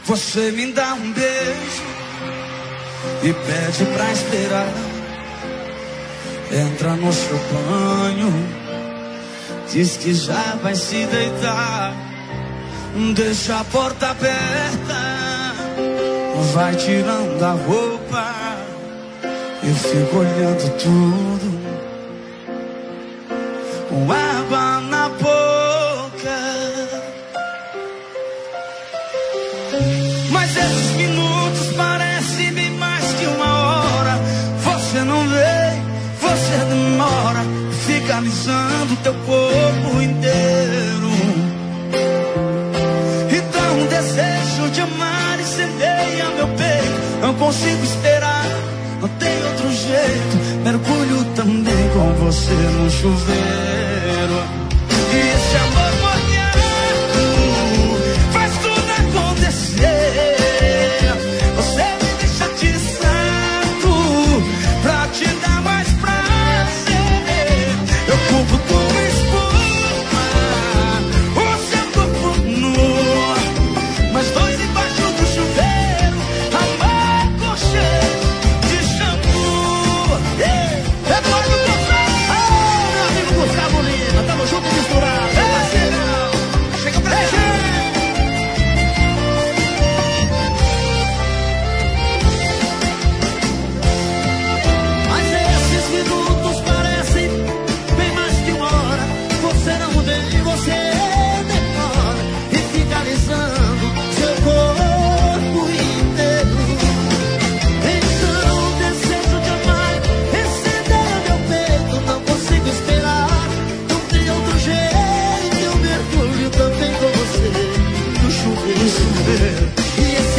Você me dá um beijo e pede pra esperar. Entra no seu banho, diz que já vai se deitar. Deixa a porta aberta, vai tirando a roupa. Eu fico olhando tudo com água na boca. Mas esses minutos parecem bem mais que uma hora. Você não vem, você demora, fica alisando teu corpo inteiro. Então o desejo de amar incendeia meu peito. Não consigo esperar, não tem outro jeito. Mergulho também com você no chuveiro. E esse amor molhado faz tudo acontecer. Você me deixa atiçado pra te dar mais prazer. Eu cubro com espuma o seu corpo nu, mas dois embaixo do chuveiro, amar com cheiro de shampoo. É bom do Gustavo, meu amigo Gustavo Lima, tamo junto e misturado. Chega pra gente. Mas esses minutos parecem bem mais que uma hora. Você não vem, você demora e fica alisando seu corpo inteiro. Então o desejo de amar incendeia meu peito. Não consigo esperar, não tem outro jeito. Eu mergulho também com você no chuveiro. E esse